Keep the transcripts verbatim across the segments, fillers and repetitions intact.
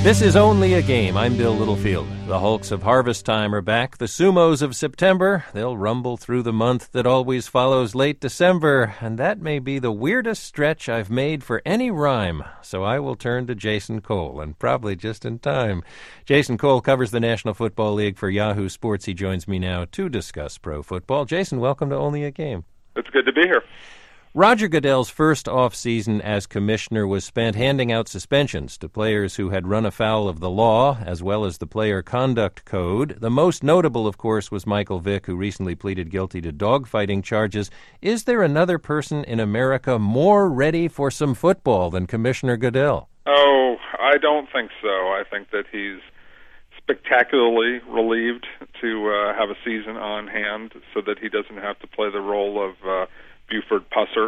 This is Only a Game. I'm Bill Littlefield. The Hulks of Harvest Time are back. The Sumos of September. They'll rumble through the month that always follows late December. And that may be the weirdest stretch I've made for any rhyme. So I will turn to Jason Cole, and probably just in time. Jason Cole covers the National Football League for Yahoo Sports. He joins me now to discuss pro football. Jason, welcome to Only a Game. It's good to be here. Roger Goodell's first off-season as commissioner was spent handing out suspensions to players who had run afoul of the law, as well as the player conduct code. The most notable, of course, was Michael Vick, who recently pleaded guilty to dogfighting charges. Is there another person in America more ready for some football than Commissioner Goodell? Oh, I don't think so. I think that he's spectacularly relieved to uh, have a season on hand so that he doesn't have to play the role of uh, Buford Pusser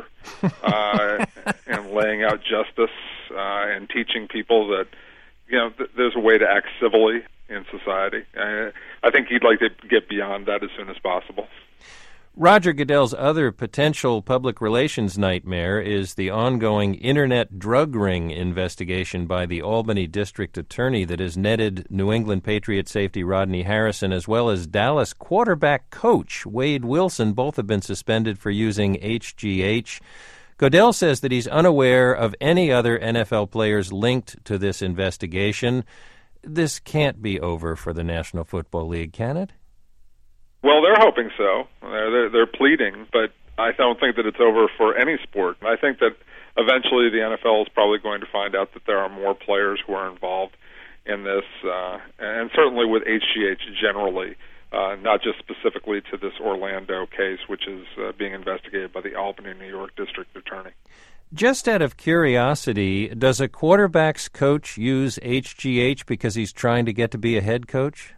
uh, and laying out justice uh, and teaching people that, you know, th- there's a way to act civilly in society. Uh, I think he'd like to get beyond that as soon as possible. Roger Goodell's other potential public relations nightmare is the ongoing internet drug ring investigation by the Albany District Attorney that has netted New England Patriot safety Rodney Harrison as well as Dallas quarterback coach Wade Wilson. Both have been suspended for using H G H. Goodell says that he's unaware of any other N F L players linked to this investigation. This can't be over for the National Football League, can it? Well, they're hoping so. They're, they're, they're pleading, but I don't think that it's over for any sport. I think that eventually the N F L is probably going to find out that there are more players who are involved in this, uh, and certainly with H G H generally, uh, not just specifically to this Orlando case, which is uh, being investigated by the Albany, New York District Attorney. Just out of curiosity, does a quarterback's coach use H G H because he's trying to get to be a head coach?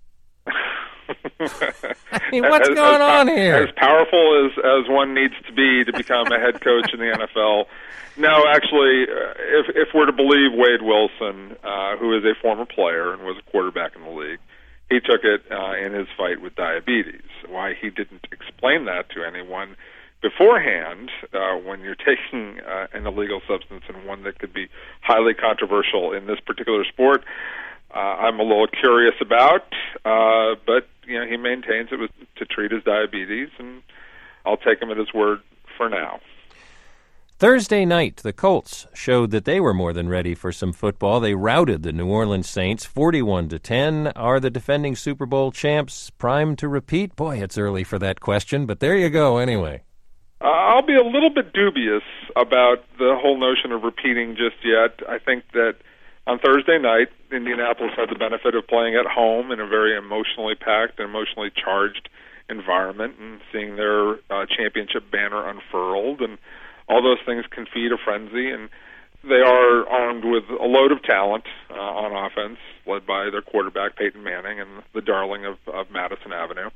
I mean, what's as, going as, on here? As powerful as, as one needs to be to become a head coach in the N F L. No, actually, uh, if if we're to believe Wade Wilson, uh, who is a former player and was a quarterback in the league, he took it uh, in his fight with diabetes. Why he didn't explain that to anyone beforehand, uh, when you're taking uh, an illegal substance and one that could be highly controversial in this particular sport, uh, I'm a little curious about, uh, but you know, he maintains it was to treat his diabetes, and I'll take him at his word for now. Thursday night, the Colts showed that they were more than ready for some football. They routed the New Orleans Saints forty-one to ten. Are the defending Super Bowl champs primed to repeat? Boy, it's early for that question, but there you go anyway. Uh, I'll be a little bit dubious about the whole notion of repeating just yet. I think that on Thursday night, Indianapolis had the benefit of playing at home in a very emotionally packed and emotionally charged environment and seeing their uh, championship banner unfurled, and all those things can feed a frenzy. And they are armed with a load of talent uh, on offense, led by their quarterback, Peyton Manning, and the darling of, of Madison Avenue.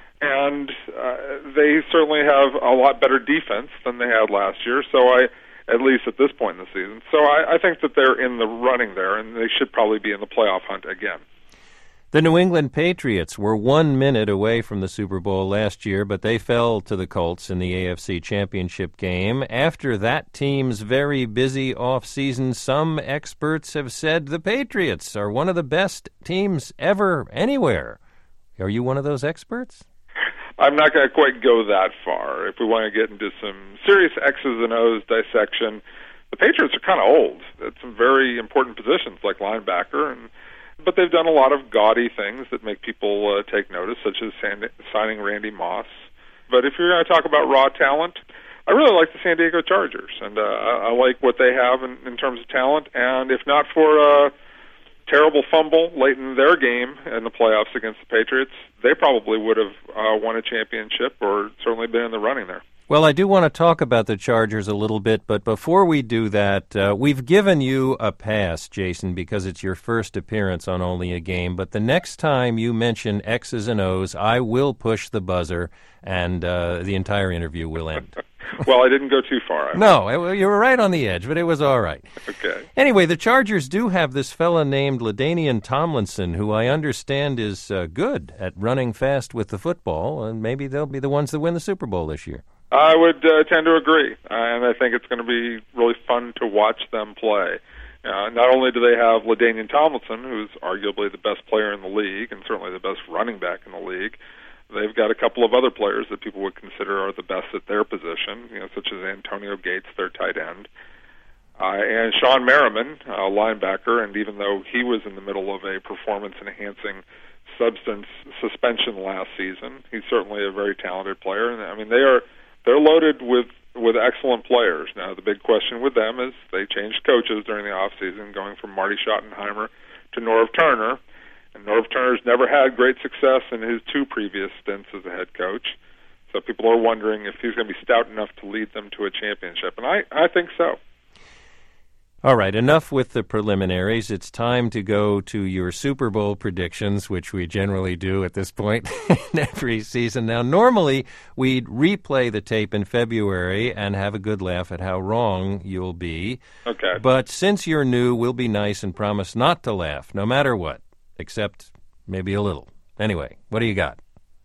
And uh, they certainly have a lot better defense than they had last year, so I at least at this point in the season. So I, I think that they're in the running there, and they should probably be in the playoff hunt again. The New England Patriots were one minute away from the Super Bowl last year, but they fell to the Colts in the A F C Championship game. After that team's very busy offseason, some experts have said the Patriots are one of the best teams ever anywhere. Are you one of those experts? I'm not going to quite go that far. If we want to get into some serious X's and O's dissection, the Patriots are kind of old at some very important positions like linebacker, and but they've done a lot of gaudy things that make people uh, take notice, such as San, signing Randy Moss. But if you're going to talk about raw talent, I really like the San Diego Chargers, and uh, I, I like what they have in, in terms of talent. And if not for a terrible fumble late in their game in the playoffs against the Patriots, they probably would have uh, won a championship or certainly been in the running there. Well, I do want to talk about the Chargers a little bit, but before we do that, uh, we've given you a pass, Jason, because it's your first appearance on Only a Game. But the next time you mention X's and O's, I will push the buzzer, and uh, the entire interview will end. Well, I didn't go too far. No, you were right on the edge, but it was all right. Okay. Anyway, the Chargers do have this fella named LaDainian Tomlinson, who I understand is uh, good at running fast with the football, and maybe they'll be the ones that win the Super Bowl this year. I would uh, tend to agree, uh, and I think it's going to be really fun to watch them play. Uh, not only do they have LaDainian Tomlinson, who's arguably the best player in the league and certainly the best running back in the league, they've got a couple of other players that people would consider are the best at their position, you know, such as Antonio Gates, their tight end, uh, and Sean Merriman, a linebacker. And even though he was in the middle of a performance-enhancing substance suspension last season, he's certainly a very talented player. And I mean, they are they're loaded with with excellent players. Now, the big question with them is they changed coaches during the offseason, going from Marty Schottenheimer to Norv Turner. And Norv Turner's never had great success in his two previous stints as a head coach. So people are wondering if he's going to be stout enough to lead them to a championship. And I, I think so. All right, enough with the preliminaries. It's time to go to your Super Bowl predictions, which we generally do at this point in every season. Now, normally we'd replay the tape in February and have a good laugh at how wrong you'll be. Okay. But since you're new, we'll be nice and promise not to laugh, no matter what, except maybe a little. Anyway, what do you got?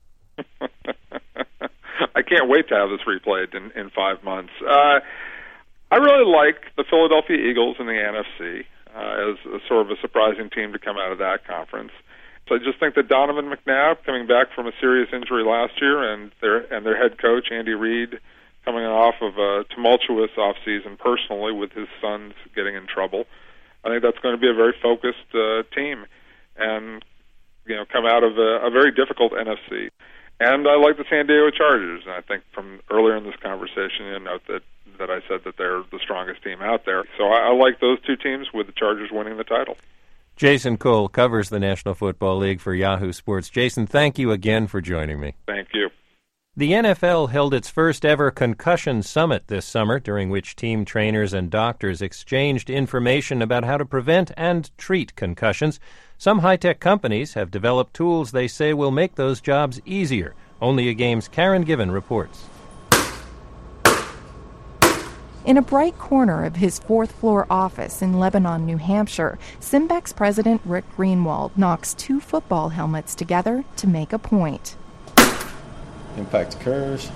I can't wait to have this replayed in, in five months. Uh I really like the Philadelphia Eagles in the N F C uh, as a, sort of a surprising team to come out of that conference. So I just think that Donovan McNabb, coming back from a serious injury last year, and their and their head coach Andy Reid, coming off of a tumultuous offseason personally with his sons getting in trouble, I think that's going to be a very focused uh, team, and you know, come out of a, a very difficult N F C. And I like the San Diego Chargers, and I think from earlier in this conversation, you note that. that I said that they're the strongest team out there. So I, I like those two teams with the Chargers winning the title. Jason Cole covers the National Football League for Yahoo Sports. Jason, thank you again for joining me. Thank you. The N F L held its first ever concussion summit this summer, during which team trainers and doctors exchanged information about how to prevent and treat concussions. Some high-tech companies have developed tools they say will make those jobs easier. Only a Game's Karen Given reports. In a bright corner of his fourth-floor office in Lebanon, New Hampshire, Simbeck's president Rick Greenwald knocks two football helmets together to make a point. Impact occurs.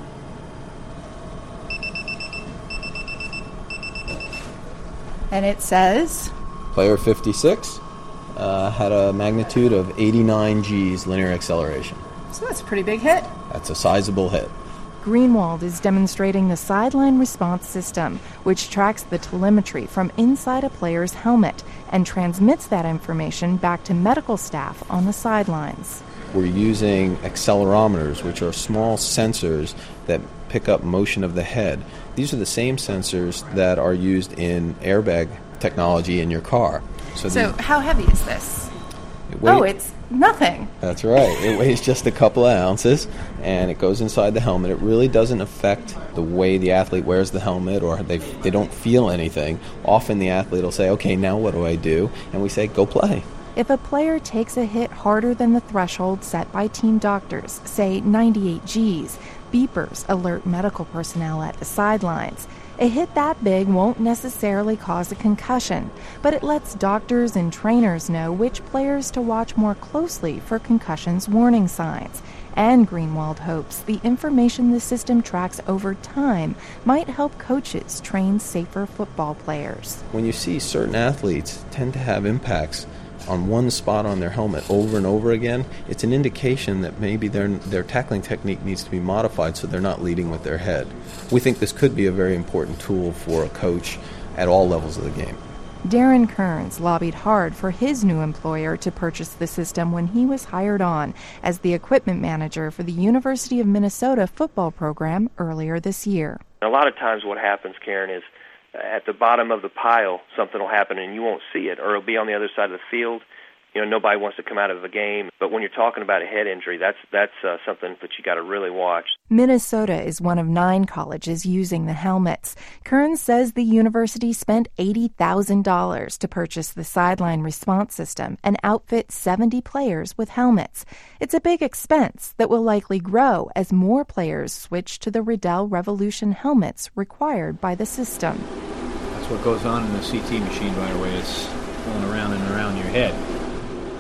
And it says? Player fifty-six uh, had a magnitude of eighty-nine G's linear acceleration. So that's a pretty big hit. That's a sizable hit. Greenwald is demonstrating the sideline response system, which tracks the telemetry from inside a player's helmet and transmits that information back to medical staff on the sidelines. We're using accelerometers, which are small sensors that pick up motion of the head. These are the same sensors that are used in airbag technology in your car. So, so these, how heavy is this? It weighs, oh, it's nothing. That's right. It weighs just a couple of ounces, and it goes inside the helmet. It really doesn't affect the way the athlete wears the helmet, or they they don't feel anything. Often the athlete will say, okay, now what do I do? And we say, go play. If a player takes a hit harder than the threshold set by team doctors, say ninety-eight G's, beepers alert medical personnel at the sidelines. A hit that big won't necessarily cause a concussion, but it lets doctors and trainers know which players to watch more closely for concussion's warning signs. And Greenwald hopes the information the system tracks over time might help coaches train safer football players. When you see certain athletes tend to have impacts on one spot on their helmet over and over again, it's an indication that maybe their their tackling technique needs to be modified so they're not leading with their head. We think this could be a very important tool for a coach at all levels of the game. Darren Kearns lobbied hard for his new employer to purchase the system when he was hired on as the equipment manager for the University of Minnesota football program earlier this year. A lot of times what happens, Karen, is at the bottom of the pile, something will happen and you won't see it, or it'll be on the other side of the field. You know, nobody wants to come out of a game. But when you're talking about a head injury, that's that's uh, something that you got to really watch. Minnesota is one of nine colleges using the helmets. Kearns says the university spent eighty thousand dollars to purchase the sideline response system and outfit seventy players with helmets. It's a big expense that will likely grow as more players switch to the Riddell Revolution helmets required by the system. That's what goes on in the C T machine right away. It's going around and around your head.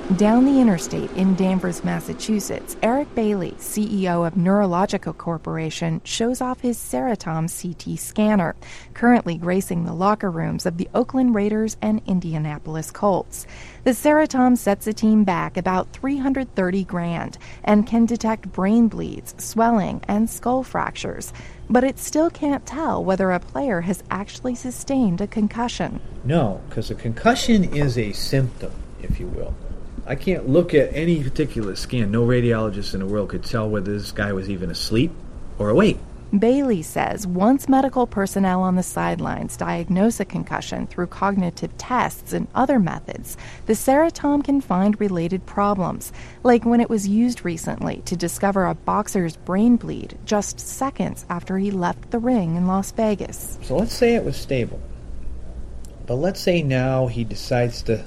Down the interstate in Danvers, Massachusetts, Eric Bailey, C E O of Neurological Corporation, shows off his Ceratom C T scanner, currently gracing the locker rooms of the Oakland Raiders and Indianapolis Colts. The Ceratom sets a team back about three hundred thirty grand and can detect brain bleeds, swelling, and skull fractures. But it still can't tell whether a player has actually sustained a concussion. No, because a concussion is a symptom, if you will. I can't look at any particular scan. No radiologist in the world could tell whether this guy was even asleep or awake. Bailey says once medical personnel on the sidelines diagnose a concussion through cognitive tests and other methods, the Ceratom can find related problems, like when it was used recently to discover a boxer's brain bleed just seconds after he left the ring in Las Vegas. So let's say it was stable. But let's say now he decides to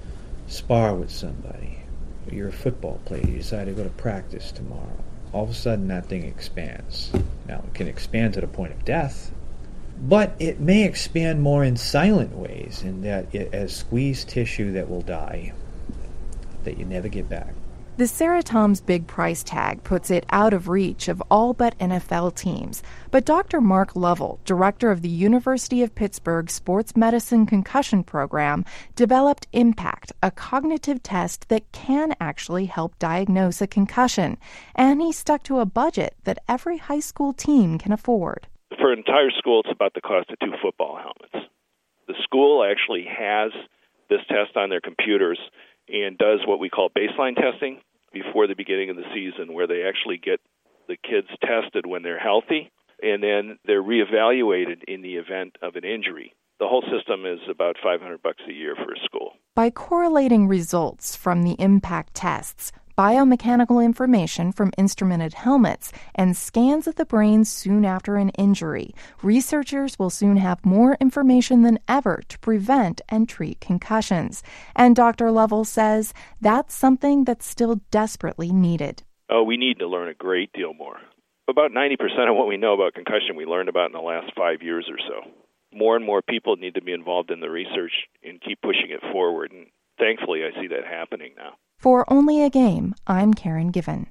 spar with somebody. You're a football player. You decide to go to practice tomorrow. All of a sudden that thing expands. Now, it can expand to the point of death, but it may expand more in silent ways, in that it as squeezed tissue that will die, that you never get back. The Ceratom's big price tag puts it out of reach of all but N F L teams. But Doctor Mark Lovell, director of the University of Pittsburgh Sports Medicine Concussion Program, developed IMPACT, a cognitive test that can actually help diagnose a concussion. And he stuck to a budget that every high school team can afford. For an entire school, it's about the cost of two football helmets. The school actually has this test on their computers and does what we call baseline testing before the beginning of the season, where they actually get the kids tested when they're healthy, and then they're reevaluated in the event of an injury. The whole system is about five hundred bucks a year for a school. By correlating results from the IMPACT tests, biomechanical information from instrumented helmets, and scans of the brain soon after an injury, researchers will soon have more information than ever to prevent and treat concussions. And Doctor Lovell says that's something that's still desperately needed. Oh, we need to learn a great deal more. About ninety percent of what we know about concussion we learned about in the last five years or so. More and more people need to be involved in the research and keep pushing it forward, and thankfully I see that happening now. For Only a Game, I'm Karen Given.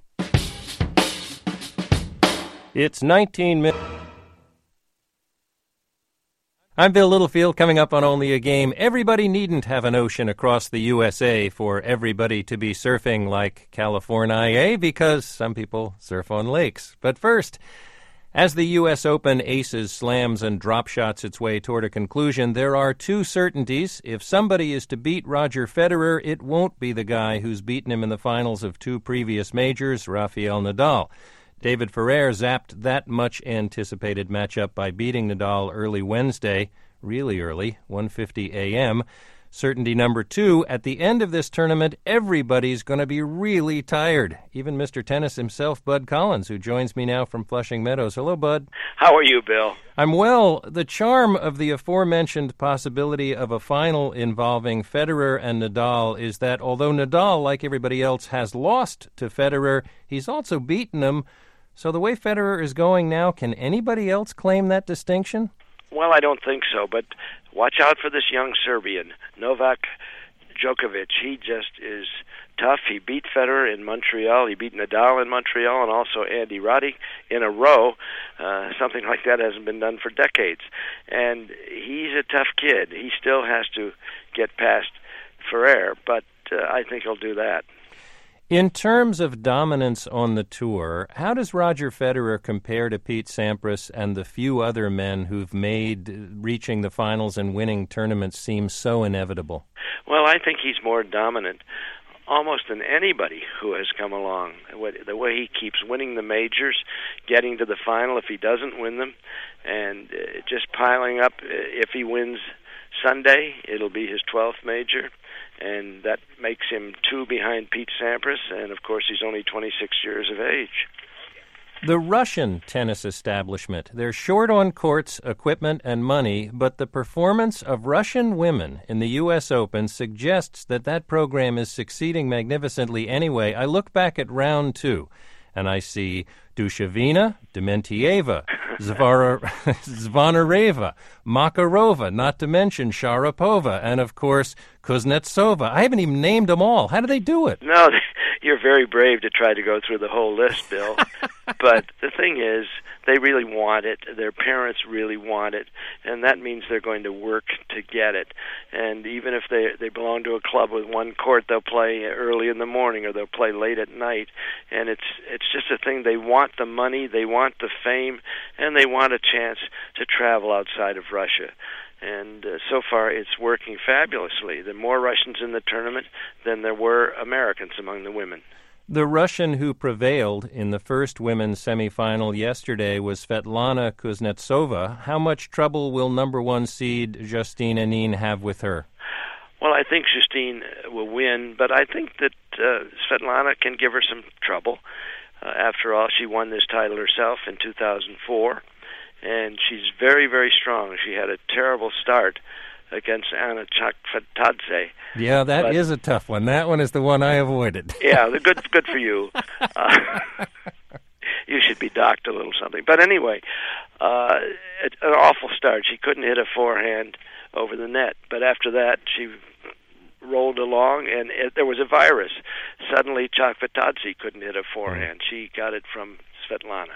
It's nineteen minutes. I'm Bill Littlefield. Coming up on Only a Game, everybody needn't have an ocean across the U S A for everybody to be surfing like California, because some people surf on lakes. But first, as the U S Open aces, slams, and drop shots its way toward a conclusion, there are two certainties. If somebody is to beat Roger Federer, it won't be the guy who's beaten him in the finals of two previous majors, Rafael Nadal. David Ferrer zapped that much-anticipated matchup by beating Nadal early Wednesday, really early, one fifty a.m., Certainty number two, at the end of this tournament, everybody's going to be really tired. Even Mister Tennis himself, Bud Collins, who joins me now from Flushing Meadows. Hello, Bud. How are you, Bill? I'm well. The charm of the aforementioned possibility of a final involving Federer and Nadal is that although Nadal, like everybody else, has lost to Federer, he's also beaten him. So the way Federer is going now, can anybody else claim that distinction? Well, I don't think so, but watch out for this young Serbian, Novak Djokovic. He just is tough. He beat Federer in Montreal. He beat Nadal in Montreal and also Andy Roddick in a row. Uh, something like that hasn't been done for decades. And he's a tough kid. He still has to get past Ferrer, but uh, I think he'll do that. In terms of dominance on the tour, how does Roger Federer compare to Pete Sampras and the few other men who've made reaching the finals and winning tournaments seem so inevitable? Well, I think he's more dominant almost than anybody who has come along. The way he keeps winning the majors, getting to the final if he doesn't win them, and just piling up. If he wins Sunday, it'll be his twelfth major. And that makes him two behind Pete Sampras, and of course he's only twenty-six years of age. The Russian tennis establishment, they're short on courts, equipment, and money, but the performance of Russian women in the U S Open suggests that that program is succeeding magnificently anyway. I look back at round two, and I see Dushevina, Dementieva, Zvara, Zvonareva, Makarova, not to mention Sharapova, and, of course, Kuznetsova. I haven't even named them all. How do they do it? No, you're very brave to try to go through the whole list, Bill. But the thing is, they really want it. Their parents really want it, and that means they're going to work to get it. And even if they they belong to a club with one court, they'll play early in the morning or they'll play late at night. And it's it's just a thing. They want the money, they want the fame, and they want a chance to travel outside of Russia. And uh, so far, it's working fabulously. There are more Russians in the tournament than there were Americans among the women. The Russian who prevailed in the first women's semifinal yesterday was Svetlana Kuznetsova. How much trouble will number one seed Justine Henin have with her? Well, I think Justine will win, but I think that uh, Svetlana can give her some trouble. Uh, after all, she won this title herself in two thousand four, and she's very, very strong. She had a terrible start against Anna Chakvetadze. Yeah, that but, is a tough one. That one is the one I avoided. Yeah, the good good for you. Uh, you should be docked a little something. But anyway, uh, it, an awful start. She couldn't hit a forehand over the net. But after that, she rolled along, and it, there was a virus. Suddenly, Chakvetadze couldn't hit a forehand. She got it from Svetlana.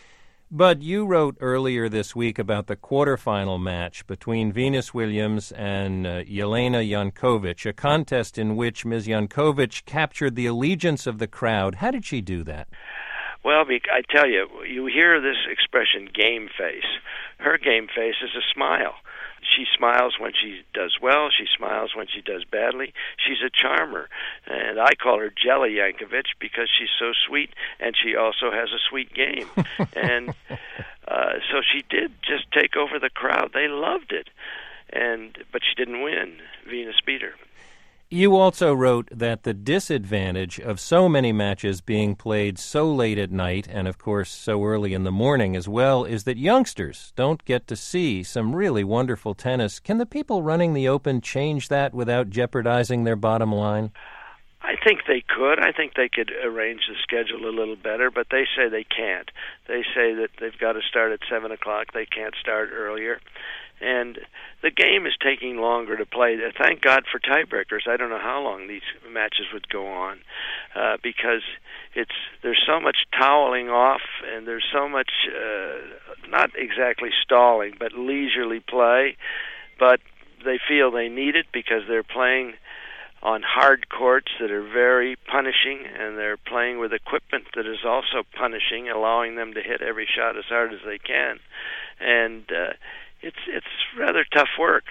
But you wrote earlier this week about the quarterfinal match between Venus Williams and uh, Jelena Jankovic, a contest in which Miz Jankovic captured the allegiance of the crowd. How did she do that? Well, I tell you, you hear this expression, game face. Her game face is a smile. She smiles when she does well. She smiles when she does badly. She's a charmer. And I call her Jelly Jankovic because she's so sweet, and she also has a sweet game. and uh, so she did just take over the crowd. They loved it. and But she didn't win. Venus beat her. You also wrote that the disadvantage of so many matches being played so late at night and, of course, so early in the morning as well is that youngsters don't get to see some really wonderful tennis. Can the people running the Open change that without jeopardizing their bottom line? I think they could. I think they could arrange the schedule a little better, but they say they can't. They say that they've got to start at seven o'clock. They can't start earlier. And the game is taking longer to play. Thank God for tiebreakers. I don't know how long these matches would go on uh, because it's there's so much toweling off and there's so much, uh, not exactly stalling, but leisurely play. But they feel they need it because they're playing on hard courts that are very punishing, and they're playing with equipment that is also punishing, allowing them to hit every shot as hard as they can. And uh, it's it's rather tough work.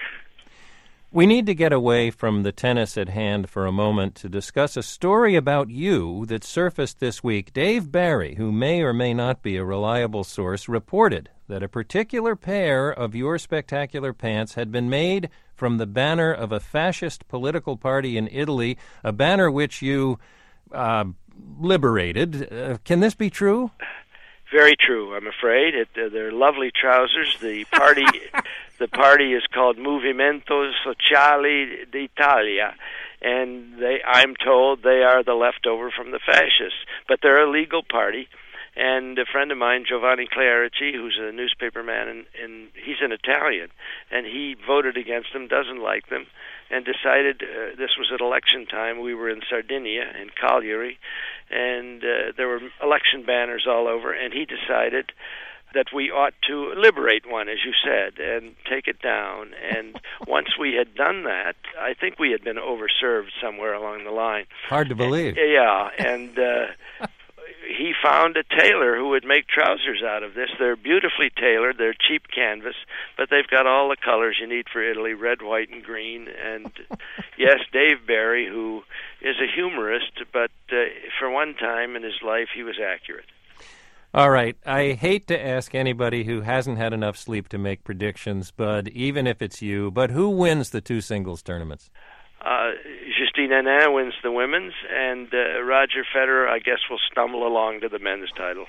We need to get away from the tennis at hand for a moment to discuss a story about you that surfaced this week. Dave Barry, who may or may not be a reliable source, reported that a particular pair of your spectacular pants had been made from the banner of a fascist political party in Italy, a banner which you uh, liberated. Uh, can this be true? Very true, I'm afraid. It, uh, they're lovely trousers. The party the party is called Movimento Sociale d'Italia, and they, I'm told they are the leftover from the fascists. But they're a legal party, and a friend of mine, Giovanni Clerici, who's a newspaper man, and, and he's an Italian, and he voted against them, doesn't like them, and decided uh, this was at election time. We were in Sardinia, in Cagliari, and uh, there were election banners all over, and he decided that we ought to liberate one, as you said, and take it down. And once we had done that, I think we had been overserved somewhere along the line. Hard to believe. And, yeah, and uh, he found a tailor who would make trousers out of this. They're beautifully tailored. They're cheap canvas, but they've got all the colors you need for Italy, red, white, and green. And, yes, Dave Barry, who is a humorist, but uh, for one time in his life he was accurate. All right. I hate to ask anybody who hasn't had enough sleep to make predictions, but even if it's you, but who wins the two singles tournaments? Uh, Justine Henin wins the women's, and uh, Roger Federer, I guess, will stumble along to the men's title.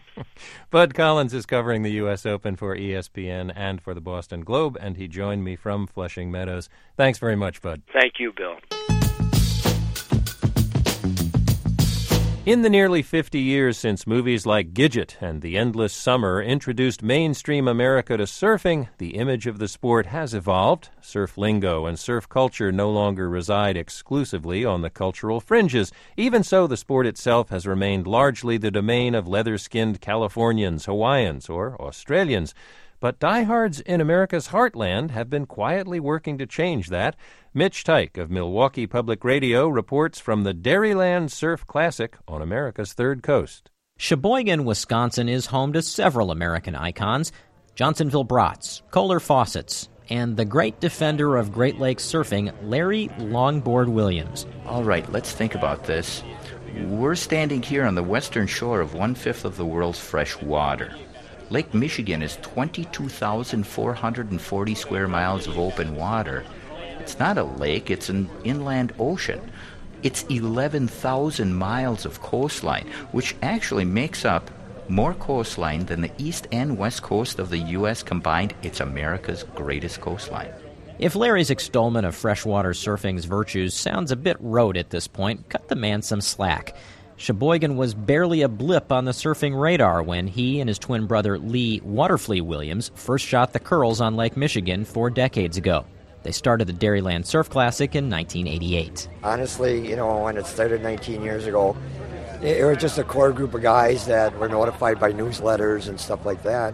Bud Collins is covering the U S Open for E S P N and for the Boston Globe, and he joined me from Flushing Meadows. Thanks very much, Bud. Thank you, Bill. In the nearly fifty years since movies like Gidget and The Endless Summer introduced mainstream America to surfing, the image of the sport has evolved. Surf lingo and surf culture no longer reside exclusively on the cultural fringes. Even so, the sport itself has remained largely the domain of leather-skinned Californians, Hawaiians, or Australians. But diehards in America's heartland have been quietly working to change that. Mitch Tyke of Milwaukee Public Radio reports from the Dairyland Surf Classic on America's Third Coast. Sheboygan, Wisconsin is home to several American icons: Johnsonville Brats, Kohler Fawcett's, and the great defender of Great Lakes surfing, Larry Longboard Williams. All right, let's think about this. We're standing here on the western shore of one-fifth of the world's fresh water. Lake Michigan is twenty-two thousand four hundred forty square miles of open water. It's not a lake, it's an inland ocean. It's eleven thousand miles of coastline, which actually makes up more coastline than the east and west coast of the U S combined. It's America's greatest coastline. If Larry's extolment of freshwater surfing's virtues sounds a bit rote at this point, cut the man some slack. Sheboygan was barely a blip on the surfing radar when he and his twin brother Lee Waterflea Williams first shot the curls on Lake Michigan four decades ago. They started the Dairyland Surf Classic in nineteen eighty-eight. Honestly, you know, when it started nineteen years ago, it was just a core group of guys that were notified by newsletters and stuff like that.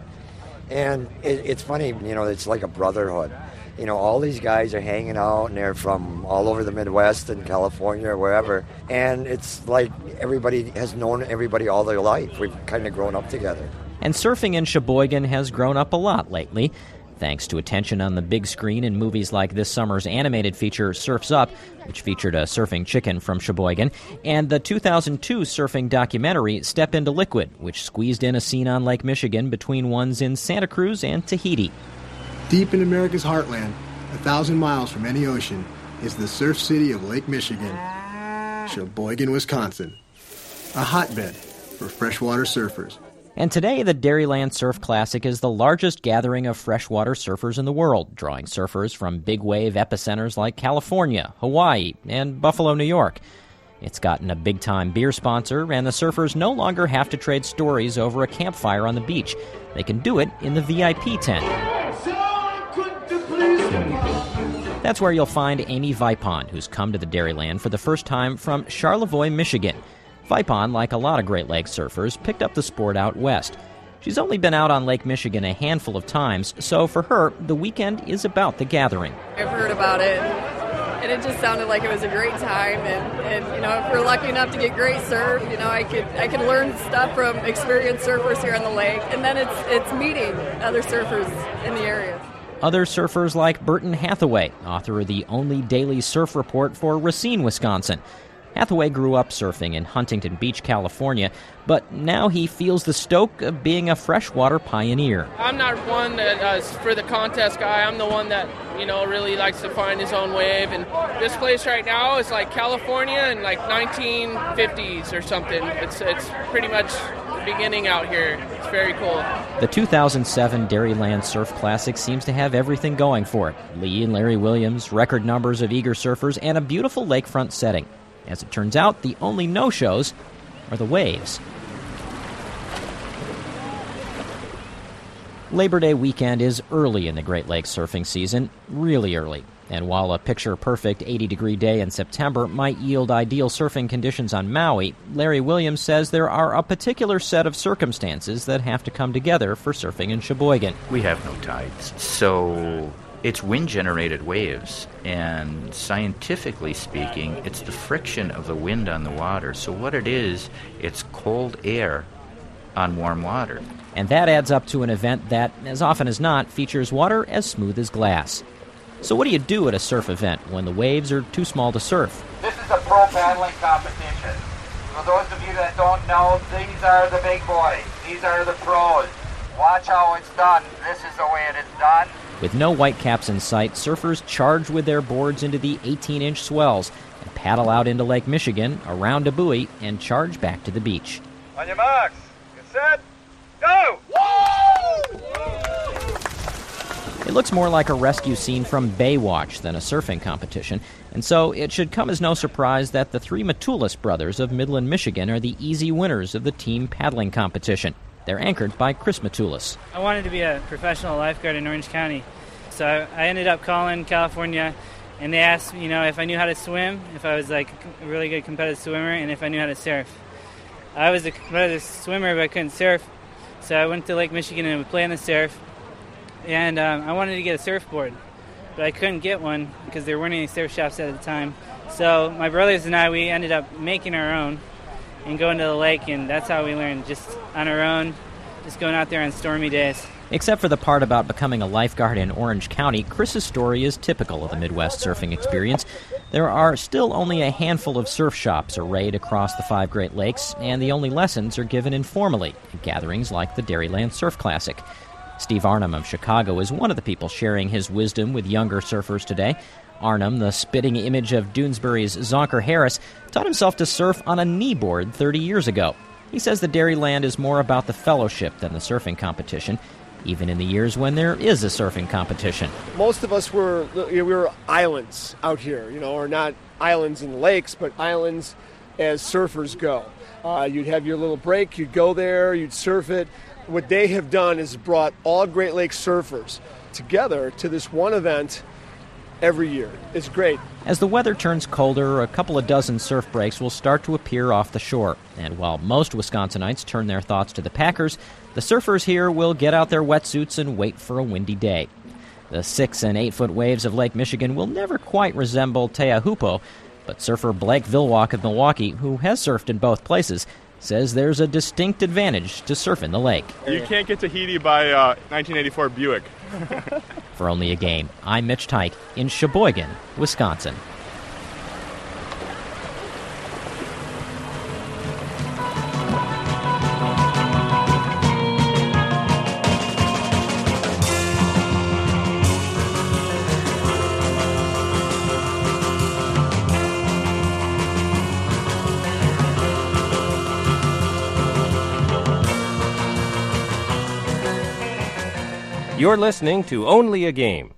And it, it's funny, you know, it's like a brotherhood. You know, all these guys are hanging out, and they're from all over the Midwest and California or wherever. And it's like everybody has known everybody all their life. We've kind of grown up together. And surfing in Sheboygan has grown up a lot lately, thanks to attention on the big screen in movies like this summer's animated feature Surf's Up, which featured a surfing chicken from Sheboygan, and the two thousand two surfing documentary Step Into Liquid, which squeezed in a scene on Lake Michigan between ones in Santa Cruz and Tahiti. Deep in America's heartland, a thousand miles from any ocean, is the surf city of Lake Michigan, Sheboygan, Wisconsin, a hotbed for freshwater surfers. And today, the Dairyland Surf Classic is the largest gathering of freshwater surfers in the world, drawing surfers from big wave epicenters like California, Hawaii, and Buffalo, New York. It's gotten a big-time beer sponsor, and the surfers no longer have to trade stories over a campfire on the beach. They can do it in the V I P tent. That's where you'll find Amy Vipon, who's come to the Dairyland for the first time from Charlevoix, Michigan. Vipon, like a lot of Great Lakes surfers, picked up the sport out west. She's only been out on Lake Michigan a handful of times, so for her, the weekend is about the gathering. I've heard about it, and it just sounded like it was a great time, and, and you know, if we're lucky enough to get great surf, you know, I could I could learn stuff from experienced surfers here on the lake, and then it's it's meeting other surfers in the area. Other surfers like Burton Hathaway, author of the only daily surf report for Racine, Wisconsin. Hathaway grew up surfing in Huntington Beach, California, but now he feels the stoke of being a freshwater pioneer. I'm not one that uh, is for the contest guy. I'm the one that, you know, really likes to find his own wave. And this place right now is like California in like nineteen fifties or something. It's it's pretty much beginning out here. It's very cool. The two thousand seven Dairyland Surf Classic seems to have everything going for it. Lee and Larry Williams, record numbers of eager surfers, and a beautiful lakefront setting. As it turns out, the only no-shows are the waves. Labor Day weekend is early in the Great Lakes surfing season, really early. And while a picture-perfect eighty-degree day in September might yield ideal surfing conditions on Maui, Larry Williams says there are a particular set of circumstances that have to come together for surfing in Sheboygan. We have no tides, so it's wind-generated waves, and scientifically speaking, it's the friction of the wind on the water. So what it is, it's cold air on warm water. And that adds up to an event that, as often as not, features water as smooth as glass. So what do you do at a surf event when the waves are too small to surf? This is a pro paddling competition. For those of you that don't know, these are the big boys. These are the pros. Watch how it's done. This is the way it is done. With no white caps in sight, surfers charge with their boards into the eighteen-inch swells and paddle out into Lake Michigan, around a buoy, and charge back to the beach. On your marks, get set, go! It looks more like a rescue scene from Baywatch than a surfing competition, and so it should come as no surprise that the three Matulis brothers of Midland, Michigan are the easy winners of the team paddling competition. They're anchored by Chris Matulis. I wanted to be a professional lifeguard in Orange County, so I, I ended up calling California, and they asked, you know, if I knew how to swim, if I was like a really good competitive swimmer, and if I knew how to surf. I was a competitive swimmer, but I couldn't surf, so I went to Lake Michigan and would play on the surf, and um, I wanted to get a surfboard, but I couldn't get one because there weren't any surf shops at the time. So my brothers and I, we ended up making our own and going to the lake, and that's how we learned, just on our own, just going out there on stormy days. Except for the part about becoming a lifeguard in Orange County, Chris's story is typical of the Midwest surfing experience. There are still only a handful of surf shops arrayed across the five Great Lakes, and the only lessons are given informally at gatherings like the Dairyland Surf Classic. Steve Arnhem of Chicago is one of the people sharing his wisdom with younger surfers today. Arnhem, the spitting image of Doonesbury's Zonker Harris, taught himself to surf on a kneeboard thirty years ago. He says the Dairyland is more about the fellowship than the surfing competition, even in the years when there is a surfing competition. Most of us were we were islands out here, you know, or not islands in the lakes, but islands as surfers go. Uh, you'd have your little break, you'd go there, you'd surf it. What they have done is brought all Great Lakes surfers together to this one event every year. It's great. As the weather turns colder, a couple of dozen surf breaks will start to appear off the shore. And while most Wisconsinites turn their thoughts to the Packers, the surfers here will get out their wetsuits and wait for a windy day. The six- and eight-foot waves of Lake Michigan will never quite resemble Teahupo, but surfer Blake Vilwalk of Milwaukee, who has surfed in both places, says there's a distinct advantage to surfing the lake. You can't get Tahiti by uh, nineteen eighty-four Buick. For Only a Game, I'm Mitch Teich in Sheboygan, Wisconsin. You're listening to Only a Game.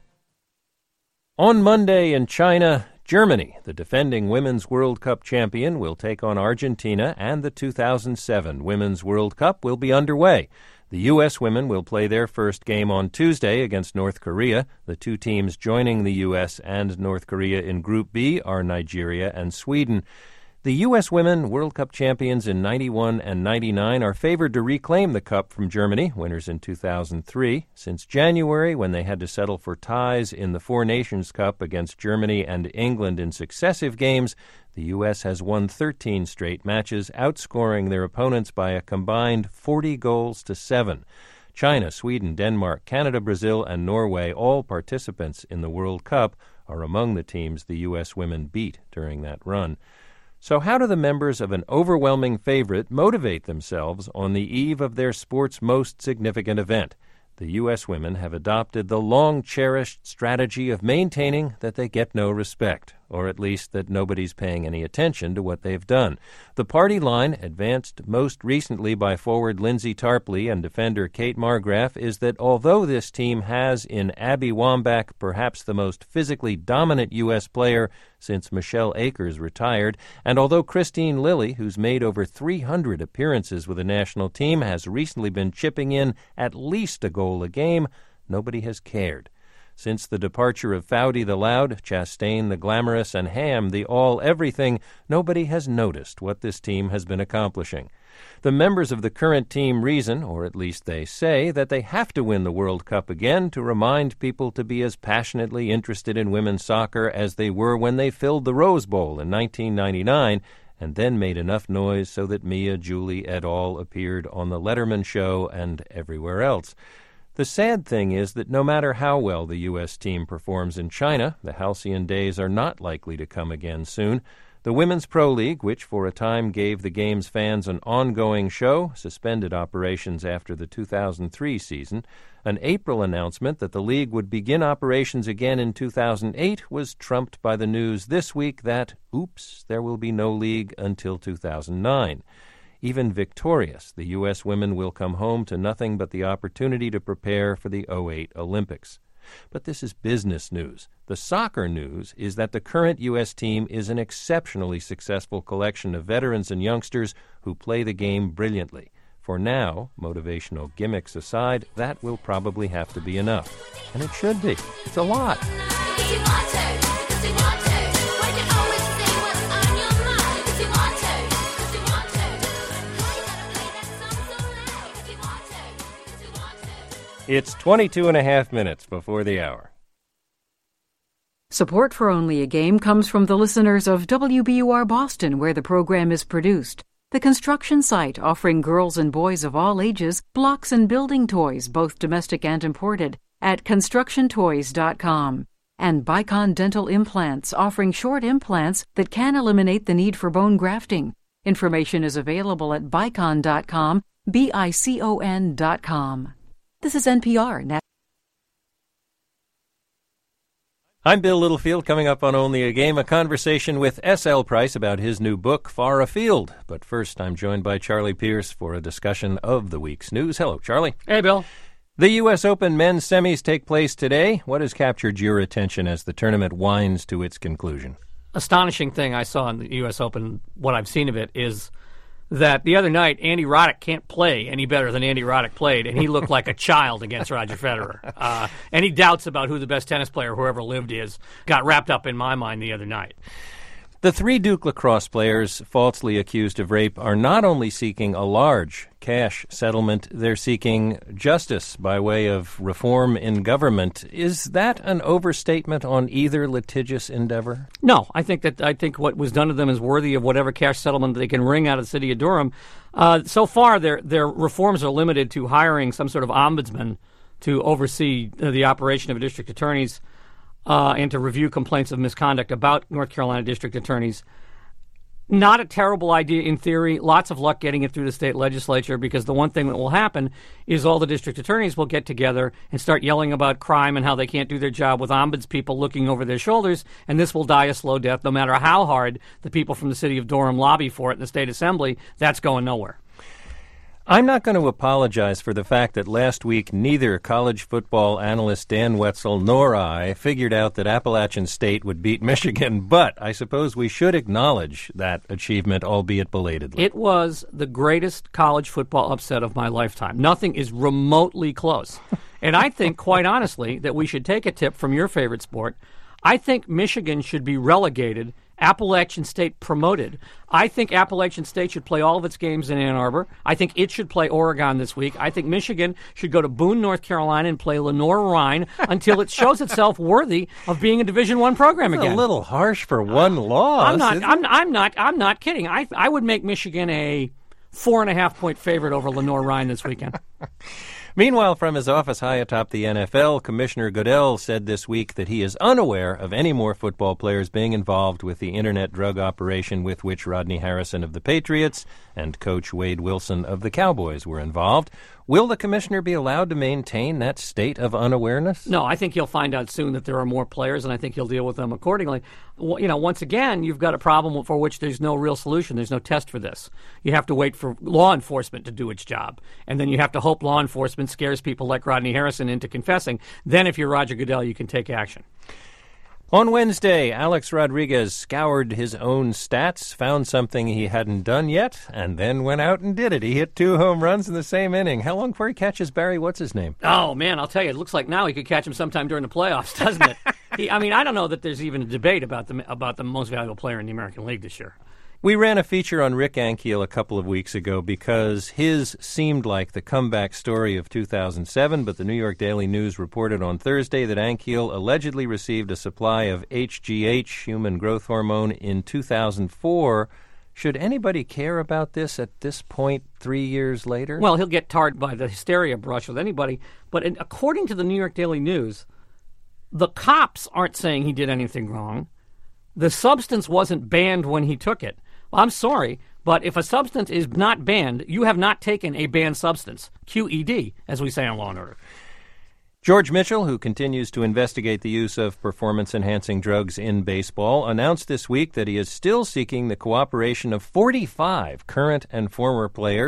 On Monday in China, Germany, the defending Women's World Cup champion, will take on Argentina, and the two thousand seven Women's World Cup will be underway. The U S women will play their first game on Tuesday against North Korea. The two teams joining the U S and North Korea in Group B are Nigeria and Sweden. The U S women, World Cup champions in ninety-one and ninety-nine, are favored to reclaim the cup from Germany, winners in two thousand three. Since January, when they had to settle for ties in the Four Nations Cup against Germany and England in successive games, the U S has won thirteen straight matches, outscoring their opponents by a combined forty goals to seven. China, Sweden, Denmark, Canada, Brazil, and Norway, all participants in the World Cup, are among the teams the U S women beat during that run. So how do the members of an overwhelming favorite motivate themselves on the eve of their sport's most significant event? The U S women have adopted the long-cherished strategy of maintaining that they get no respect, or at least that nobody's paying any attention to what they've done. The party line, advanced most recently by forward Lindsay Tarpley and defender Kate Margraf, is that although this team has in Abby Wambach perhaps the most physically dominant U S player since Michelle Akers retired, and although Christine Lilly, who's made over three hundred appearances with the national team, has recently been chipping in at least a goal a game, nobody has cared. Since the departure of Foudy the Loud, Chastain the Glamorous, and Ham the All-Everything, nobody has noticed what this team has been accomplishing. The members of the current team reason, or at least they say, that they have to win the World Cup again to remind people to be as passionately interested in women's soccer as they were when they filled the Rose Bowl in nineteen ninety-nine, and then made enough noise so that Mia, Julie, et al. Appeared on The Letterman Show and everywhere else. The sad thing is that no matter how well the U S team performs in China, the halcyon days are not likely to come again soon. The Women's Pro League, which for a time gave the game's fans an ongoing show, suspended operations after the two thousand three season. An April announcement that the league would begin operations again in two thousand eight was trumped by the news this week that, oops, there will be no league until two thousand nine. Even victorious, the U S women will come home to nothing but the opportunity to prepare for the oh eight Olympics. But this is business news. The soccer news is that the current U S team is an exceptionally successful collection of veterans and youngsters who play the game brilliantly. For now, motivational gimmicks aside, that will probably have to be enough. And it should be. It's a lot. It's twenty-two and a half minutes before the hour. Support for Only a Game comes from the listeners of W B U R Boston, where the program is produced. The construction site offering girls and boys of all ages blocks and building toys, both domestic and imported, at construction toys dot com. And Bicon Dental Implants, offering short implants that can eliminate the need for bone grafting. Information is available at bicon dot com, B I C O N dot com. This is N P R. I'm Bill Littlefield. Coming up on Only a Game, a conversation with S L Price about his new book, Far Afield. But first, I'm joined by Charlie Pierce for a discussion of the week's news. Hello, Charlie. Hey, Bill. The U S Open men's semis take place today. What has captured your attention as the tournament winds to its conclusion? Astonishing thing I saw in the U S Open, what I've seen of it, is that the other night, Andy Roddick can't play any better than Andy Roddick played, and he looked like a child against Roger Federer. Uh, any doubts about who the best tennis player who ever lived is got wrapped up in my mind the other night. The three Duke lacrosse players falsely accused of rape are not only seeking a large cash settlement, they're seeking justice by way of reform in government. Is that an overstatement on either litigious endeavor? No, I think that I think what was done to them is worthy of whatever cash settlement they can wring out of the city of Durham. Uh, so far, their their reforms are limited to hiring some sort of ombudsman to oversee uh, the operation of district attorneys. Uh, and to review complaints of misconduct about North Carolina district attorneys. Not a terrible idea in theory. Lots of luck getting it through the state legislature, because the one thing that will happen is all the district attorneys will get together and start yelling about crime and how they can't do their job with ombuds people looking over their shoulders, and this will die a slow death no matter how hard the people from the city of Durham lobby for it in the state assembly. That's going nowhere. I'm not going to apologize for the fact that last week neither college football analyst Dan Wetzel nor I figured out that Appalachian State would beat Michigan, but I suppose we should acknowledge that achievement, albeit belatedly. It was the greatest college football upset of my lifetime. Nothing is remotely close. And I think, quite honestly, that we should take a tip from your favorite sport. I think Michigan should be relegated, Appalachian State promoted. I think Appalachian State should play all of its games in Ann Arbor. I think it should play Oregon this week. I think Michigan should go to Boone, North Carolina, and play Lenore-Rhine until it shows itself worthy of being a Division I program That's again. A little harsh for one loss. I'm not. I'm, I'm not. I'm not kidding. I I would make Michigan a four and a half point favorite over Lenore-Rhine this weekend. Meanwhile, from his office high atop the N F L, Commissioner Goodell said this week that he is unaware of any more football players being involved with the internet drug operation with which Rodney Harrison of the Patriots and Coach Wade Wilson of the Cowboys were involved. Will the commissioner be allowed to maintain that state of unawareness? No, I think he'll find out soon that there are more players, and I think he'll deal with them accordingly. Well, you know, once again, you've got a problem for which there's no real solution. There's no test for this. You have to wait for law enforcement to do its job, and then you have to hope law enforcement scares people like Rodney Harrison into confessing. Then, if you're Roger Goodell, you can take action. On Wednesday, Alex Rodriguez scoured his own stats, found something he hadn't done yet, and then went out and did it. He hit two home runs in the same inning. How long before he catches Barry What's-His-Name? Oh, man, I'll tell you, it looks like now he could catch him sometime during the playoffs, doesn't it? he, I mean, I don't know that there's even a debate about the, about the most valuable player in the American League this year. We ran a feature on Rick Ankiel a couple of weeks ago because his seemed like the comeback story of two thousand seven, but the New York Daily News reported on Thursday that Ankiel allegedly received a supply of H G H, human growth hormone, in two thousand four. Should anybody care about this at this point three years later? Well, he'll get tarred by the hysteria brush with anybody, but in, according to the New York Daily News, the cops aren't saying he did anything wrong. The substance wasn't banned when he took it. Well, I'm sorry, but if a substance is not banned, you have not taken a banned substance. Q E D, as we say on Law and Order. George Mitchell, who continues to investigate the use of performance-enhancing drugs in baseball, announced this week that he is still seeking the cooperation of forty-five current and former players.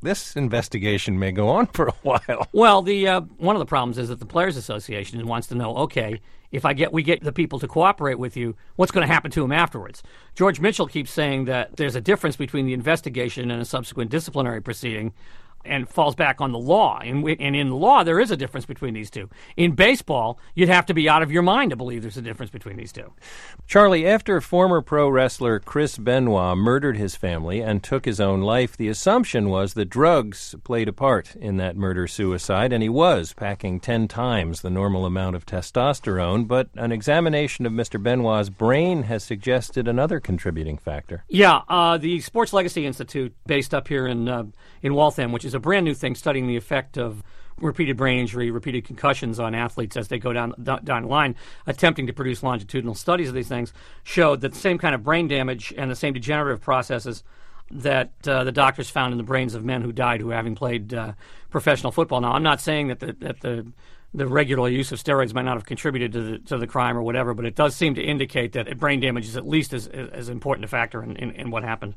this investigation may go on for a while. Well, the uh, one of the problems is that the Players Association wants to know, okay, if I get we get the people to cooperate with you, what's going to happen to them afterwards? George Mitchell keeps saying that there's a difference between the investigation and a subsequent disciplinary proceeding, and falls back on the law. And, and in the law, there is a difference between these two. In baseball, you'd have to be out of your mind to believe there's a difference between these two. Charlie, after former pro wrestler Chris Benoit murdered his family and took his own life, the assumption was that drugs played a part in that murder-suicide, and he was packing ten times the normal amount of testosterone, but an examination of Mister Benoit's brain has suggested another contributing factor. Yeah, uh, the Sports Legacy Institute, based up here in uh, in Waltham, which is a brand new thing studying the effect of repeated brain injury, repeated concussions on athletes as they go down down the line, attempting to produce longitudinal studies of these things, showed that the same kind of brain damage and the same degenerative processes that uh, the doctors found in the brains of men who died who having played uh, professional football. Now, I'm not saying that the, that the the regular use of steroids might not have contributed to the to the crime or whatever, but it does seem to indicate that brain damage is at least as as important a factor in, in, in what happened.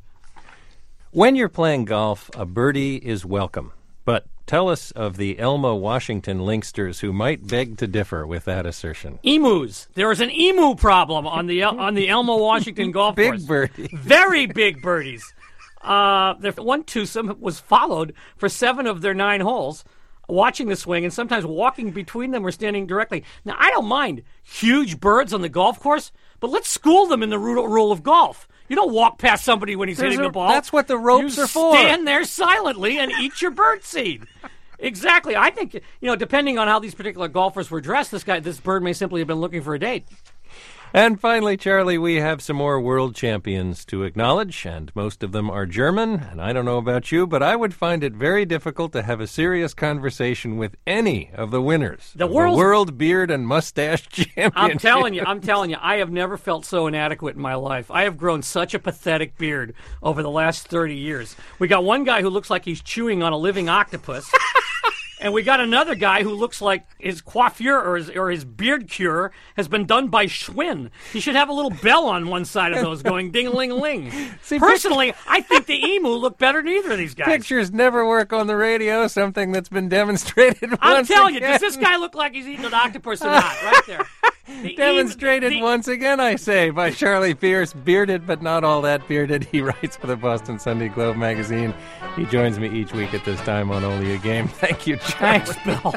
When you're playing golf, a birdie is welcome. But tell us of the Elma Washington Linksters who might beg to differ with that assertion. Emus. There is an emu problem on the on the Elma Washington golf big course. Big birdies. Very big birdies. Uh, the one twosome was followed for seven of their nine holes, watching the swing and sometimes walking between them or standing directly. Now, I don't mind huge birds on the golf course, but let's school them in the rule of golf. You don't walk past somebody when he's There's hitting a, the ball. That's what the ropes you are for. Stand there silently and eat your birdseed. Exactly. I think, you know, depending on how these particular golfers were dressed, this guy, this bird may simply have been looking for a date. And finally, Charlie, we have some more world champions to acknowledge, and most of them are German. And I don't know about you, but I would find it very difficult to have a serious conversation with any of the winners the, of the World Beard and Mustache Championship. I'm telling you, I'm telling you, I have never felt so inadequate in my life. I have grown such a pathetic beard over the last thirty years. We got one guy who looks like he's chewing on a living octopus. And we got another guy who looks like his coiffure or his, or his beard cure has been done by Schwinn. He should have a little bell on one side of those going ding-a-ling-a-ling. See, Personally, I think the emu look better than either of these guys. Pictures never work on the radio, something that's been demonstrated once I'm telling again. you, does this guy look like he's eating an octopus or not? Right there. The Demonstrated the, once again, I say, by Charlie Pierce, bearded but not all that bearded. He writes for the Boston Sunday Globe magazine. He joins me each week at this time on Only a Game. Thank you, Charlie. Thanks, Bill.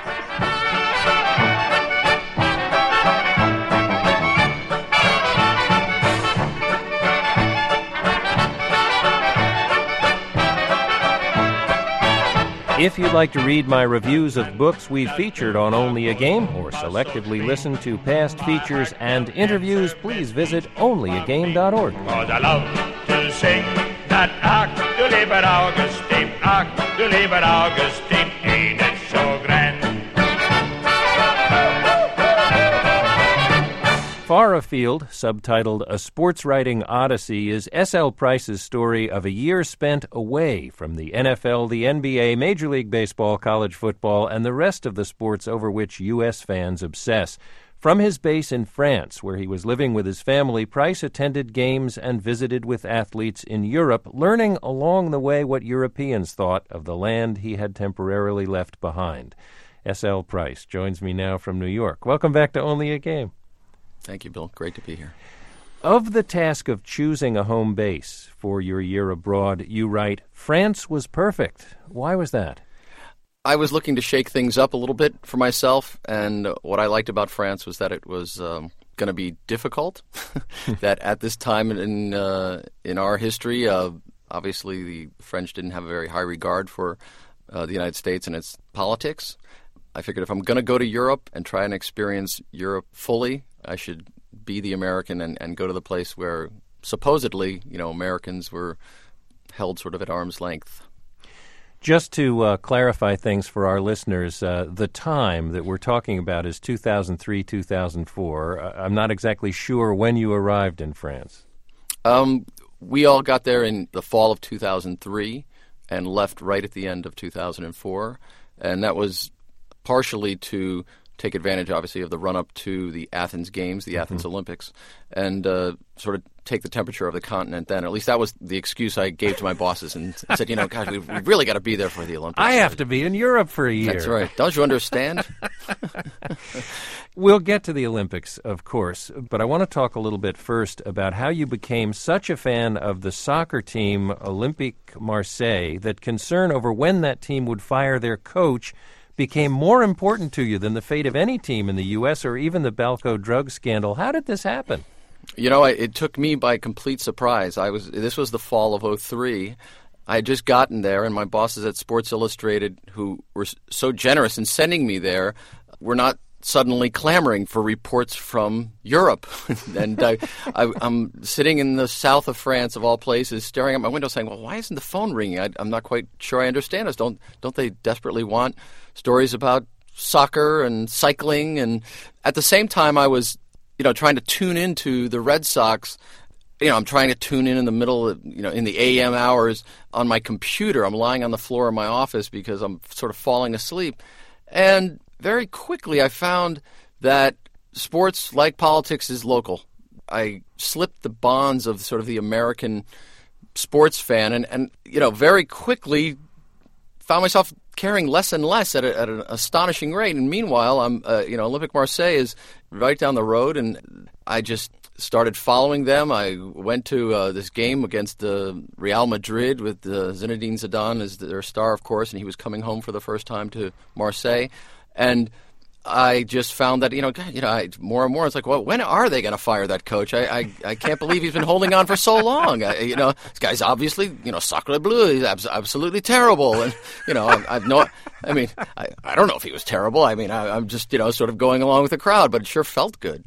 If you'd like to read my reviews of books we've featured on Only a Game or selectively listen to past features and interviews, please visit only a game dot org. Cause I love to sing that Ach, du lieber Augustin, Ach, du lieber Augustin, ain't it so grand? Far Afield, subtitled A Sports Writing Odyssey, is S L Price's story of a year spent away from the N F L, the N B A, Major League Baseball, college football, and the rest of the sports over which U S fans obsess. From his base in France, where he was living with his family, Price attended games and visited with athletes in Europe, learning along the way what Europeans thought of the land he had temporarily left behind. S L Price joins me now from New York. Welcome back to Only a Game. Thank you, Bill. Great to be here. Of the task of choosing a home base for your year abroad, you write, France was perfect. Why was that? I was looking to shake things up a little bit for myself, and what I liked about France was that it was um, going to be difficult, that at this time in uh, in our history, uh, obviously the French didn't have a very high regard for uh, the United States and its politics. I figured if I'm going to go to Europe and try and experience Europe fully, I should be the American and, and go to the place where supposedly, you know, Americans were held sort of at arm's length. Just to uh, clarify things for our listeners, uh, the time that we're talking about is two thousand three, two thousand four. Uh, I'm not exactly sure when you arrived in France. Um, we all got there in the fall of two thousand three and left right at the end of two thousand four, and that was partially to take advantage, obviously, of the run-up to the Athens Games, the mm-hmm. Athens Olympics, and uh, sort of take the temperature of the continent then. At least that was the excuse I gave to my bosses and said, you know, gosh, we've, we've really got to be there for the Olympics. I have to be in Europe for a year. That's right. Don't you understand? We'll get to the Olympics, of course, but I want to talk a little bit first about how you became such a fan of the soccer team Olympique Marseille that concern over when that team would fire their coach became more important to you than the fate of any team in the U S or even the Balco drug scandal. How did this happen? You know, it took me by complete surprise. I was This was the fall of oh three. I had just gotten there, and my bosses at Sports Illustrated, who were so generous in sending me there, were not suddenly clamoring for reports from Europe. and I, I, I'm sitting in the south of France, of all places, staring at my window saying, well, why isn't the phone ringing? I, I'm not quite sure I understand this. Don't, don't they desperately want stories about soccer and cycling? And at the same time, I was, you know, trying to tune into the Red Sox. You know, I'm trying to tune in in the middle of, you know, in the A M hours on my computer. I'm lying on the floor of my office because I'm sort of falling asleep. And very quickly I found that sports, like politics, is local. I slipped the bonds of sort of the American sports fan and, and you know, very quickly found myself caring less and less at, a, at an astonishing rate. And meanwhile, I'm, uh, you know, Olympique Marseille is right down the road, and I just started following them. I went to uh, this game against uh, Real Madrid with uh, Zinedine Zidane as their star, of course, and he was coming home for the first time to Marseille. And I just found that, you know, God, you know, I, more and more, it's like, well, when are they going to fire that coach? I, I, I can't believe he's been holding on for so long. I, you know, this guy's obviously, you know, sacre bleu. He's abs- absolutely terrible. And, you know, I, I've no, I mean, I, I don't know if he was terrible. I mean, I, I'm just, you know, sort of going along with the crowd, but it sure felt good.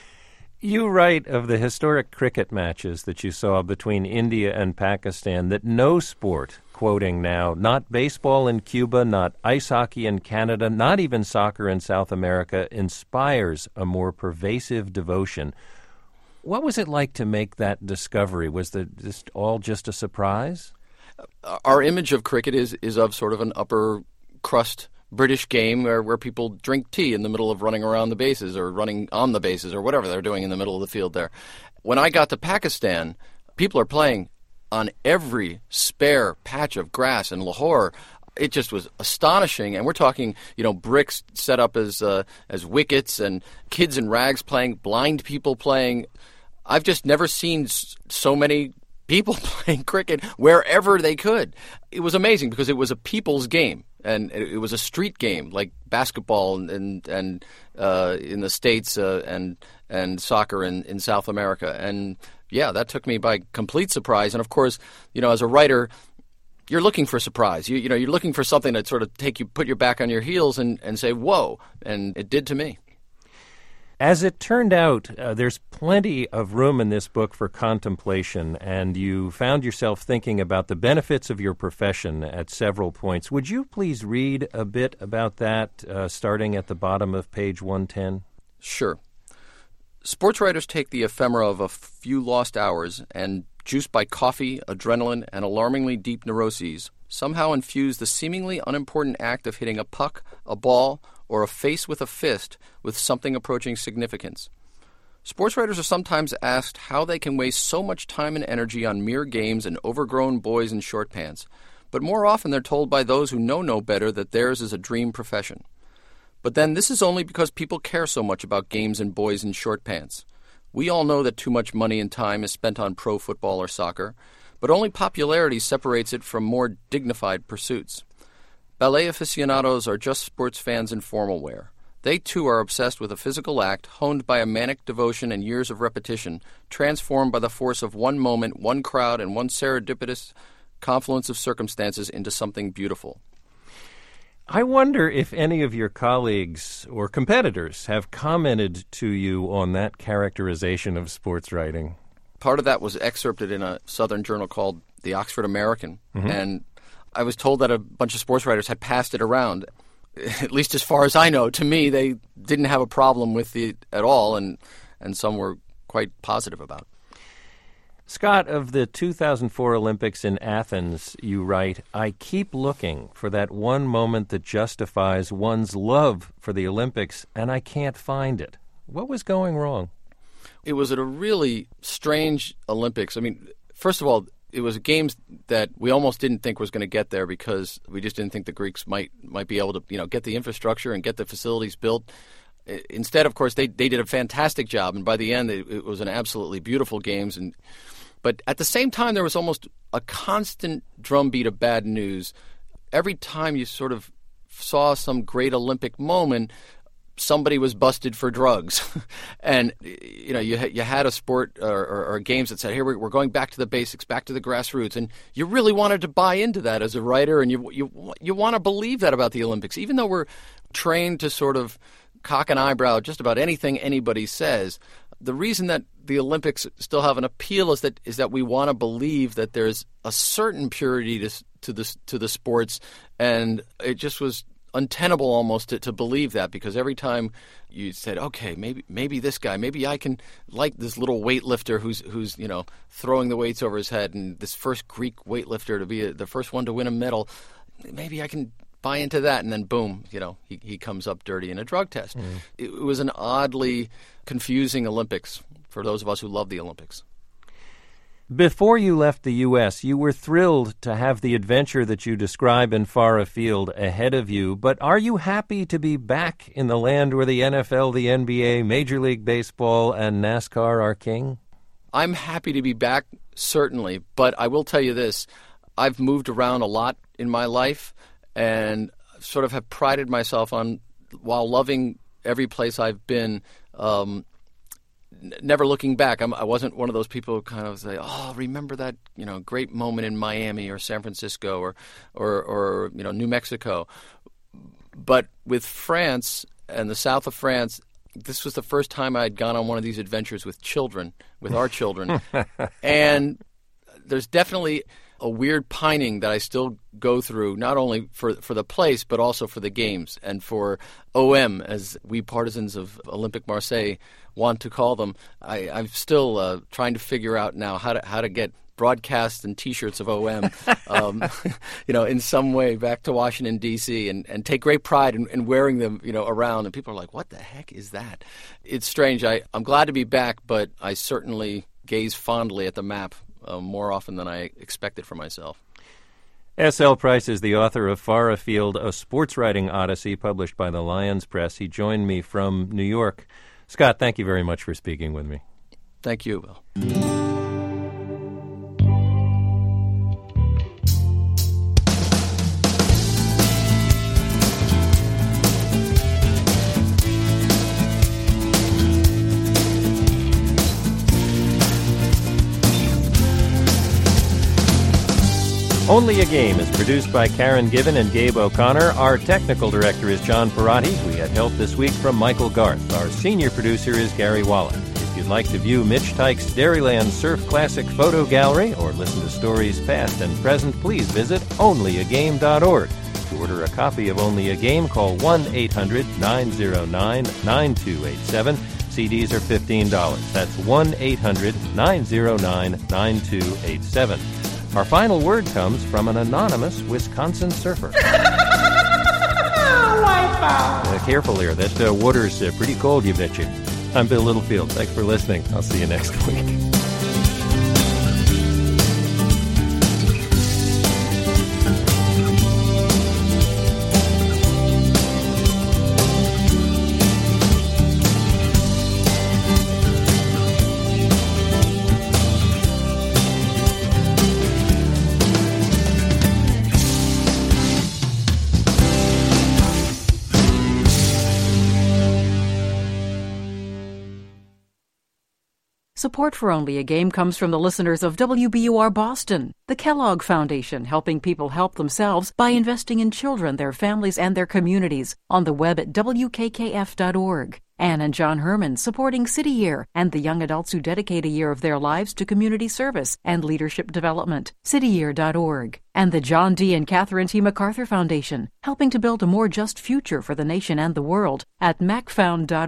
You write of the historic cricket matches that you saw between India and Pakistan that no sport, quoting now, not baseball in Cuba, not ice hockey in Canada, not even soccer in South America, inspires a more pervasive devotion. What was it like to make that discovery? Was the just all just a surprise? Our image of cricket is, is of sort of an upper crust British game where, where people drink tea in the middle of running around the bases or running on the bases or whatever they're doing in the middle of the field there. When I got to Pakistan, people are playing on every spare patch of grass in Lahore. It just was astonishing. And we're talking, you know, bricks set up as uh, as wickets and kids in rags playing, blind people playing. I've just never seen so many people playing cricket wherever they could. It was amazing because it was a people's game. And it was a street game like basketball and and, and uh, in the States uh, and and soccer in, in South America. And, yeah, that took me by complete surprise. And, of course, you know, as a writer, you're looking for surprise. You, you know, you're looking for something that sort of take you, put your back on your heels and, and say, whoa. And it did to me. As it turned out, uh, there's plenty of room in this book for contemplation, and you found yourself thinking about the benefits of your profession at several points. Would you please read a bit about that, uh, starting at the bottom of page one ten? Sure. Sports writers take the ephemera of a few lost hours and, juiced by coffee, adrenaline, and alarmingly deep neuroses, somehow infuse the seemingly unimportant act of hitting a puck, a ball, or a face with a fist with something approaching significance. Sports writers are sometimes asked how they can waste so much time and energy on mere games and overgrown boys in short pants, but more often they're told by those who know no better that theirs is a dream profession. But then this is only because people care so much about games and boys in short pants. We all know that too much money and time is spent on pro football or soccer, but only popularity separates it from more dignified pursuits. Ballet aficionados are just sports fans in formal wear. They, too, are obsessed with a physical act honed by a manic devotion and years of repetition, transformed by the force of one moment, one crowd, and one serendipitous confluence of circumstances into something beautiful. I wonder if any of your colleagues or competitors have commented to you on that characterization of sports writing. Part of that was excerpted in a Southern journal called The Oxford American, Mm-hmm. and I was told that a bunch of sports writers had passed it around. At least as far as I know, to me, they didn't have a problem with it at all, and, and some were quite positive about it. Scott, of the two thousand four Olympics in Athens, you write, I keep looking for that one moment that justifies one's love for the Olympics, and I can't find it. What was going wrong? It was at a really strange Olympics. I mean, first of all, it was games that we almost didn't think was going to get there because we just didn't think the Greeks might might be able to, you know, get the infrastructure and get the facilities built. Instead, of course, they, they did a fantastic job, and by the end, it, it was an absolutely beautiful games. And but at the same time, there was almost a constant drumbeat of bad news. Every time you sort of saw some great Olympic moment, somebody was busted for drugs. And, you know, you, you had a sport or, or, or games that said, here, we're going back to the basics, back to the grassroots. And you really wanted to buy into that as a writer, and you you you want to believe that about the Olympics, even though we're trained to sort of cock an eyebrow at just about anything anybody says. The reason that the Olympics still have an appeal is that is that we want to believe that there's a certain purity to to the to the sports, and it just was untenable almost to, to believe that, because every time you said, okay, maybe maybe this guy, maybe I can like this little weightlifter who's who's you know throwing the weights over his head, and this first Greek weightlifter to be a, the first one to win a medal, maybe I can buy into that, and then boom, you know, he, he comes up dirty in a drug test. Mm. It, it was an oddly confusing Olympics for those of us who love the Olympics. Before you left the U S, you were thrilled to have the adventure that you describe in Far Afield ahead of you, but are you happy to be back in the land where the N F L, the N B A, Major League Baseball, and NASCAR are king? I'm happy to be back, certainly, but I will tell you this. I've moved around a lot in my life, and sort of have prided myself on, while loving every place I've been, um, never looking back. I'm, I wasn't one of those people who kind of say, "Oh, remember that you know great moment in Miami or San Francisco or or, or you know New Mexico." But with France and the south of France, this was the first time I had gone on one of these adventures with children, with our children, and there's definitely a weird pining that I still go through, not only for for the place, but also for the games and for O M, as we partisans of Olympique Marseille want to call them. I, I'm still uh, trying to figure out now how to how to get broadcasts and T-shirts of O M, um, you know, in some way back to Washington, D C, and, and take great pride in, in wearing them, you know, around. And people are like, what the heck is that? It's strange. I, I'm glad to be back, but I certainly gaze fondly at the map Uh, more often than I expected for myself. S L Price is the author of Far Afield, a sports writing odyssey published by the Lyons Press. He joined me from New York. Scott, thank you very much for speaking with me. Thank you, Bill. Only a Game is produced by Karen Given and Gabe O'Connor. Our technical director is John Perotti. We had help this week from Michael Garth. Our senior producer is Gary Wallen. If you'd like to view Mitch Teich's Dairyland Surf Classic Photo Gallery or listen to stories past and present, please visit only a game dot org. To order a copy of Only a Game, call one eight hundred nine oh nine nine two eight seven. C Ds are fifteen dollars. That's one eight hundred nine oh nine nine two eight seven. Our final word comes from an anonymous Wisconsin surfer. uh, careful here. That uh, water's uh, pretty cold, you betcha. I'm Bill Littlefield. Thanks for listening. I'll see you next week. Support for Only a Game comes from the listeners of W B U R Boston, the Kellogg Foundation, helping people help themselves by investing in children, their families, and their communities, on the web at W K K F dot org. Ann and John Herman, supporting City Year and the young adults who dedicate a year of their lives to community service and leadership development, city year dot org. And the John D. and Catherine T. MacArthur Foundation, helping to build a more just future for the nation and the world at mac found dot org.